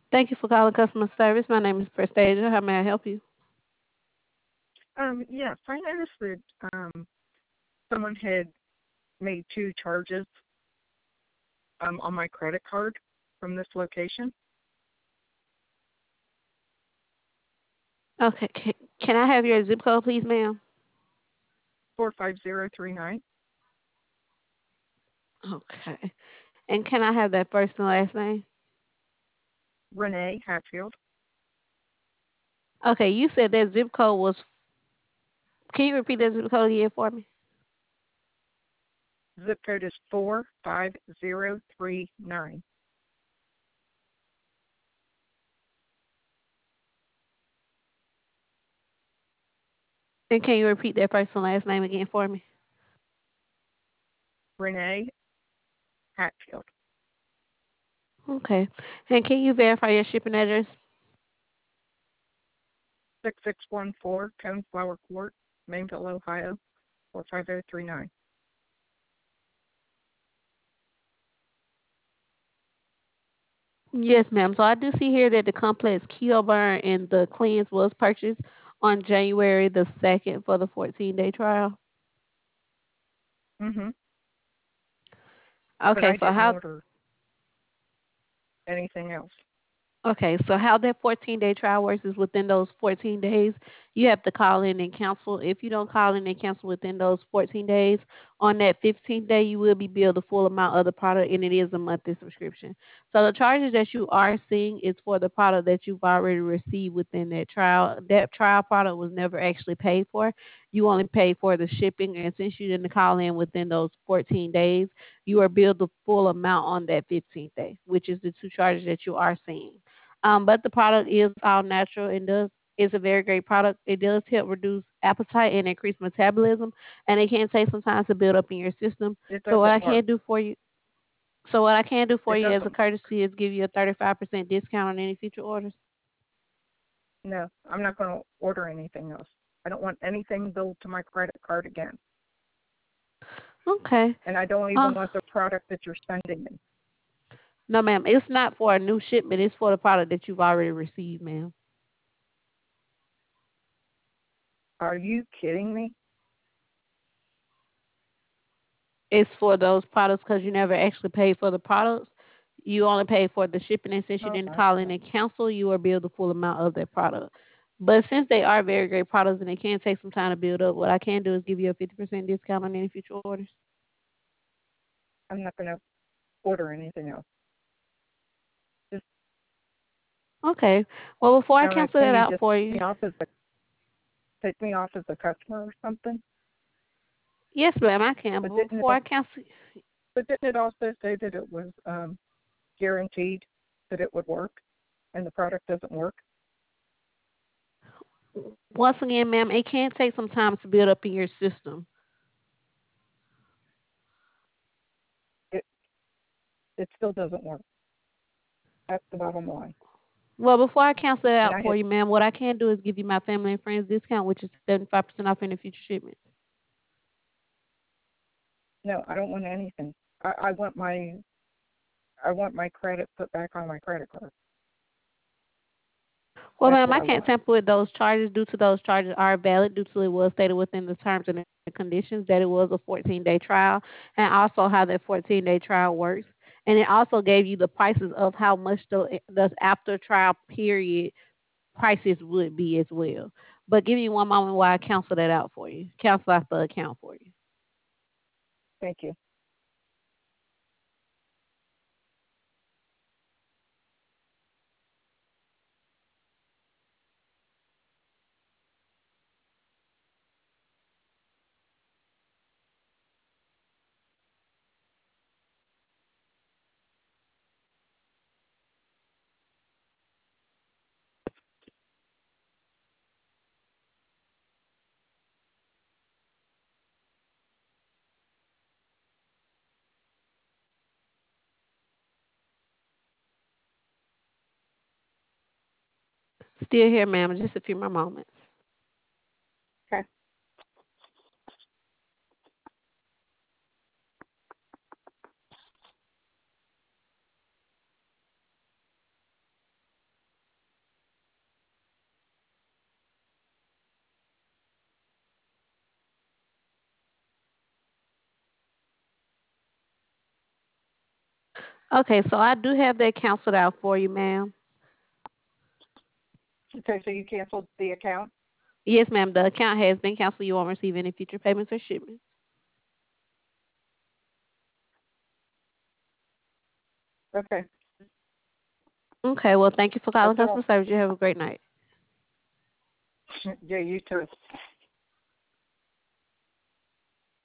Thank you for calling customer service. My name is Prestasia. How may I help you? Yes, I noticed that someone had made two charges on my credit card from this location. Okay. Can I have your zip code, please, ma'am? 45039. Okay. And can I have that first and last name? Renee Hatfield. Okay. You said that zip code was. Can you repeat that zip code again for me? Zip code is 45039. And can you repeat that first and last name again for me? Renee Hatfield. Okay. And can you verify your shipping address? 6614 Coneflower Court, Mainville, Ohio, 45039. Yes, ma'am. So I do see here that the complex keto burn and the cleanse was purchased on January the 2nd for the 14-day trial. Mm-hmm. But Okay, I so didn't how order anything else. Okay, so how that 14-day trial works is within those 14 days, you have to call in and cancel. If you don't call in and cancel within those 14 days, on that 15th day, you will be billed the full amount of the product, and it is a monthly subscription. So the charges that you are seeing is for the product that you've already received within that trial. That trial product was never actually paid for. You only paid for the shipping, and since you didn't call in within those 14 days, you are billed the full amount on that 15th day, which is the two charges that you are seeing. But the product is all natural and does is a very great product. It does help reduce appetite and increase metabolism, and it can take some time to build up in your system. It So what doesn't I work. can do for you, so what I can do for It you as a doesn't. courtesy is give you a 35% discount on any future orders. No, I'm not going to order anything else. I don't want anything billed to my credit card again. Okay. And I don't even Uh, want the product that you're sending me. no, ma'am. It's not for a new shipment. It's for the product that you've already received, ma'am. Are you kidding me? It's for those products because you never actually paid for the products. You only paid for the shipping, and since you Oh didn't my call in God. and cancel, you are billed the full amount of that product. But since they are very great products and they can take some time to build up, what I can do is give you a 50% discount on any future orders. I'm not going to order anything else. Just Okay. Well, before I cancel can that you out just for you, take me off as a customer or something? yes, ma'am, I can. But But before I cancel, didn't it also say that it was guaranteed that it would work, and the product doesn't work? once again, ma'am, it can take some time to build up in your system. It it still doesn't work. That's the bottom line. Well, before I cancel it And out I for had you, ma'am, what I can do is give you my family and friends discount, which is 75% off any future shipments. no, I don't want anything. I want my credit put back on my credit card. Well, That's ma'am, what I I can't want. tamper with those charges due to those charges are valid due to it was stated within the terms and conditions that it was a 14-day trial and also how that 14-day trial works. And it also gave you the prices of how much the after trial period prices would be as well. But give me one moment while I cancel that out for you. Cancel out the account for you. Thank you. Still here, ma'am, just a few more moments. Okay. Okay, so I do have that canceled out for you, ma'am. Okay, so you canceled the account? Yes, ma'am. The account has been canceled. You won't receive any future payments or shipments. Okay. Okay, well, thank you for That's calling customer all. service. You have a great night. Yeah, you too.